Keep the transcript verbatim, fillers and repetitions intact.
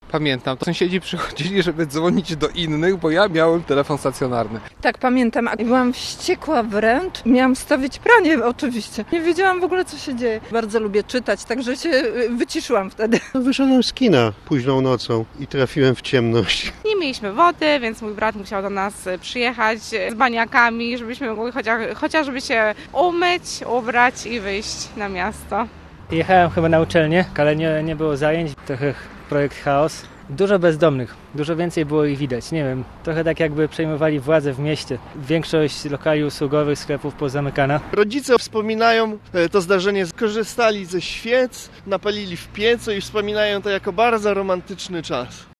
Pamiętam, to sąsiedzi przychodzili, żeby dzwonić do innych, bo ja miałem telefon stacjonarny. Tak, pamiętam. Byłam wściekła wręcz. Miałam stawić pranie oczywiście. Nie wiedziałam w ogóle, co się dzieje. Bardzo lubię czytać, także się wyciszyłam wtedy. Wyszedłem z kina późną nocą i trafiłem w ciemność. Nie mieliśmy wody, więc mój brat musiał do nas przyjechać z baniakami, żebyśmy mogli chociaż, chociażby się umyć, ubrać i wyjść na miasto. Jechałem chyba na uczelnię, ale nie, nie było zajęć. Trochę projekt chaos. Dużo bezdomnych, dużo więcej było ich widać, nie wiem, trochę tak jakby przejmowali władzę w mieście. Większość lokali usługowych, sklepów pozamykana. Rodzice wspominają to zdarzenie, skorzystali ze świec, napalili w piecu i wspominają to jako bardzo romantyczny czas.